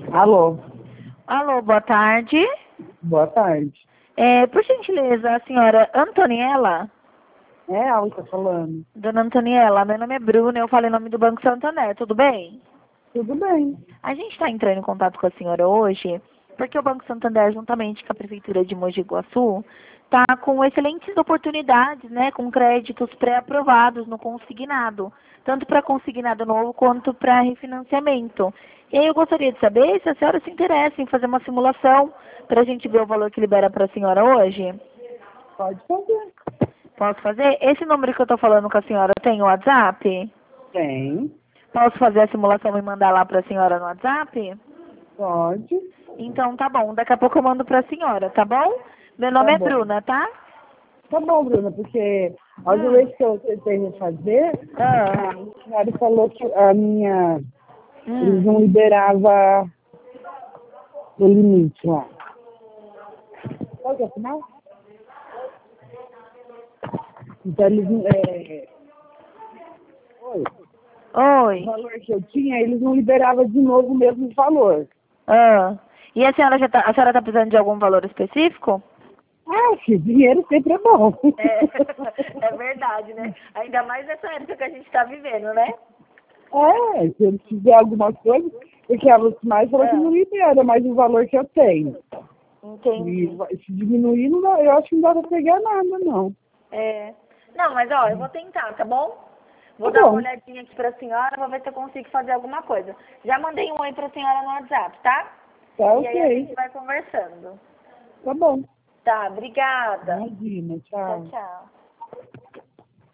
Alô, Alô, boa tarde. boa tarde. Por gentileza, a senhora Antoniela? É a que tá falando. Dona Antoniela, meu nome é Bruna, eu falo em nome do Banco Santander, tudo bem? Tudo bem. A gente está entrando em contato com a senhora hoje porque o Banco Santander, juntamente com a Prefeitura de Mogi Guaçu, está com excelentes oportunidades, né, com créditos pré-aprovados no consignado, tanto para consignado novo quanto para refinanciamento. E aí eu gostaria de saber se a senhora se interessa em fazer uma simulação para a gente ver o valor que libera para a senhora hoje. Pode fazer. Posso fazer? Esse número que eu estou falando com a senhora tem o WhatsApp? Tem. Posso fazer a simulação e mandar lá para a senhora no WhatsApp? Pode. Então tá bom, daqui a pouco eu mando pra senhora, tá bom? Meu Tá nome é bom. Bruna, tá? Tá bom, Bruna, porque a última vez que eu tentei refazer, Ah, a senhora falou que a minha... Eles hum. não liberavam o limite lá. Qual que é o final? Então eles... Oi. O Oi. valor que eu tinha, eles não liberavam de novo o mesmo valor. Ah. E a senhora a senhora tá precisando de algum valor específico? Ah, que dinheiro sempre é bom. É verdade, né? Ainda mais nessa época que a gente tá vivendo, né? Se eu fizer alguma coisa, porque a mais falou que não libera mais o valor que eu tenho. Entendi. Se diminuir, não dá, eu acho que não dá pra pegar nada, não. Não, mas ó, eu vou tentar, tá bom? Vou Tá dar uma bom, olhadinha aqui pra senhora, vou ver se eu consigo fazer alguma coisa. Já mandei um oi pra senhora no WhatsApp, tá? tá E aí a ok. gente vai conversando. Tá bom. Tá, obrigada. Imagina, Tchau, tchau. tchau.